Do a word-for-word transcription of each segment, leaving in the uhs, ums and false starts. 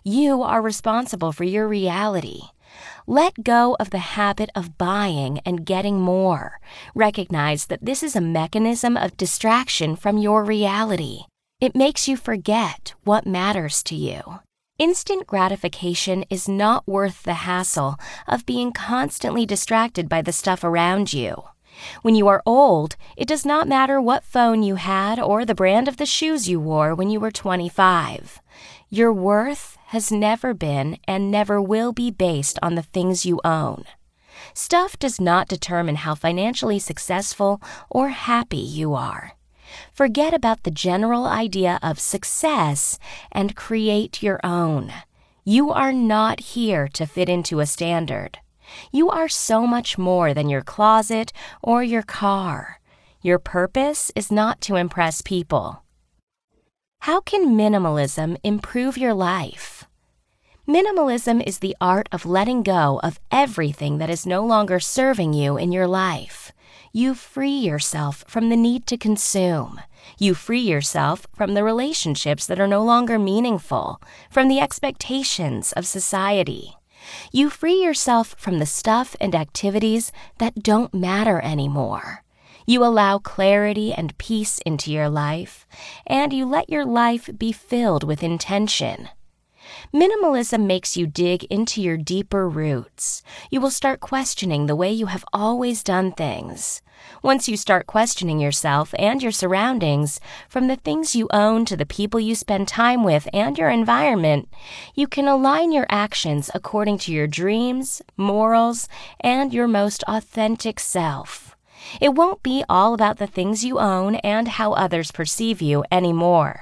You are responsible for your reality. Let go of the habit of buying and getting more. Recognize that this is a mechanism of distraction from your reality. It makes you forget what matters to you. Instant gratification is not worth the hassle of being constantly distracted by the stuff around you. When you are old, it does not matter what phone you had or the brand of the shoes you wore when you were twenty-five. Your worth has never been and never will be based on the things you own. Stuff does not determine how financially successful or happy you are. Forget about the general idea of success and create your own. You are not here to fit into a standard. You are so much more than your closet or your car. Your purpose is not to impress people. How can minimalism improve your life? Minimalism is the art of letting go of everything that is no longer serving you in your life. You free yourself from the need to consume. You free yourself from the relationships that are no longer meaningful, from the expectations of society. You free yourself from the stuff and activities that don't matter anymore. You allow clarity and peace into your life, and you let your life be filled with intention. Minimalism makes you dig into your deeper roots. You will start questioning the way you have always done things. Once you start questioning yourself and your surroundings, from the things you own to the people you spend time with and your environment, you can align your actions according to your dreams, morals, and your most authentic self. It won't be all about the things you own and how others perceive you anymore.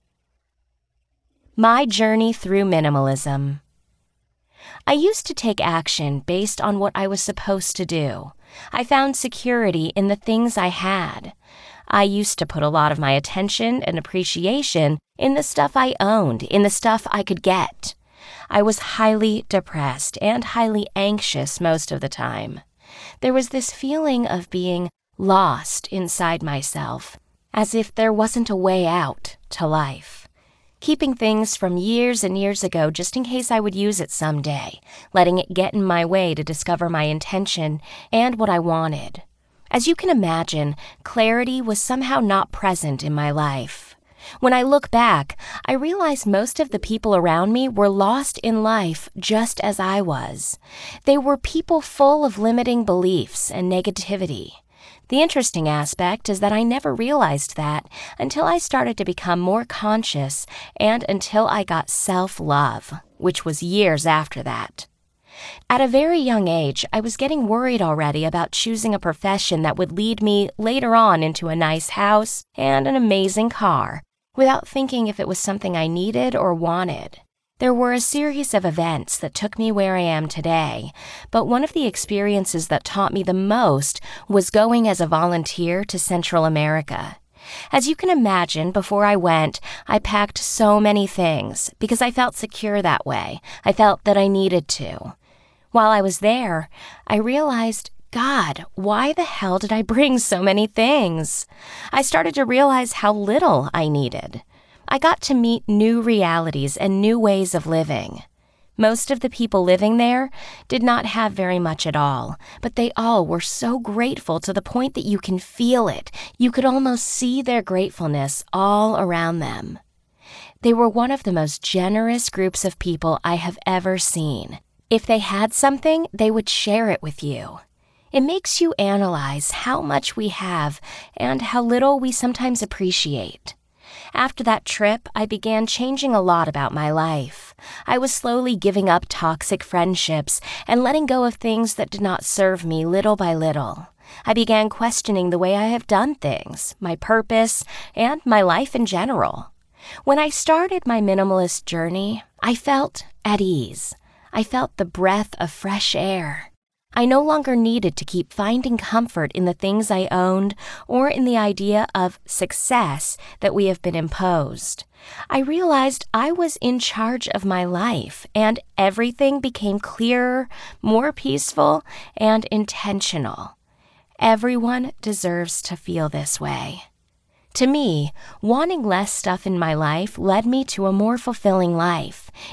My journey through minimalism. I used to take action based on what I was supposed to do. I found security in the things I had. I used to put a lot of my attention and appreciation in the stuff I owned, in the stuff I could get. I was highly depressed and highly anxious most of the time. There was this feeling of being lost inside myself, as if there wasn't a way out to life. Keeping things from years and years ago just in case I would use it someday, letting it get in my way to discover my intention and what I wanted. As you can imagine, clarity was somehow not present in my life. When I look back, I realize most of the people around me were lost in life just as I was. They were people full of limiting beliefs and negativity. The interesting aspect is that I never realized that until I started to become more conscious and until I got self-love, which was years after that. At a very young age, I was getting worried already about choosing a profession that would lead me later on into a nice house and an amazing car, without thinking if it was something I needed or wanted. There were a series of events that took me where I am today, but one of the experiences that taught me the most was going as a volunteer to Central America. As you can imagine, before I went, I packed so many things because I felt secure that way. I felt that I needed to. While I was there, I realized, God, why the hell did I bring so many things? I started to realize how little I needed. I got to meet new realities and new ways of living. Most of the people living there did not have very much at all, but they all were so grateful to the point that you can feel it. You could almost see their gratefulness all around them. They were one of the most generous groups of people I have ever seen. If they had something, they would share it with you. It makes you analyze how much we have and how little we sometimes appreciate. After that trip, I began changing a lot about my life. I was slowly giving up toxic friendships and letting go of things that did not serve me little by little. I began questioning the way I have done things, my purpose, and my life in general. When I started my minimalist journey, I felt at ease. I felt the breath of fresh air. I no longer needed to keep finding comfort in the things I owned or in the idea of success that we have been imposed. I realized I was in charge of my life, and everything became clearer, more peaceful, and intentional. Everyone deserves to feel this way. To me, wanting less stuff in my life led me to a more fulfilling life.